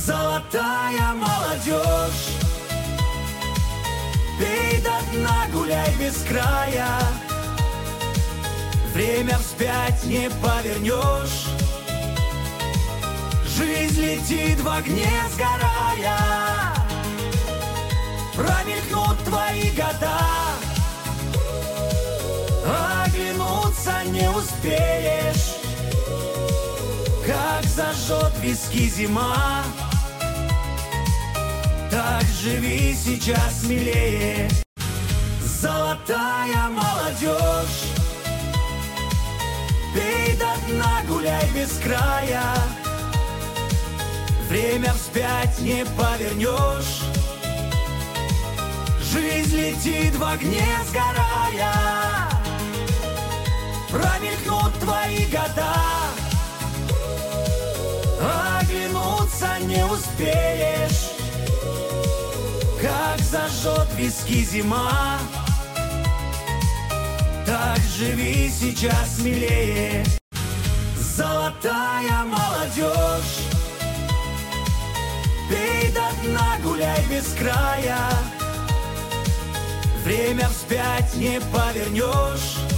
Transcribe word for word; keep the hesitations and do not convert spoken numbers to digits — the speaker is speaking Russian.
Золотая молодежь, пей до дна, гуляй без края. Время вспять не повернешь, жизнь летит в огне сгорая. Промелькнут твои года, оглянуться не успеешь. Как зажжет виски зима, так живи сейчас смелее. Золотая молодежь, пей до дна, гуляй без края. Время вспять не повернешь, жизнь летит в огне сгорая. Промелькнут твои года, оглянуться не успеешь. Как зажжет виски зима, так живи сейчас смелее. Золотая молодежь, пей до дна, гуляй без края. Время вспять не повернешь,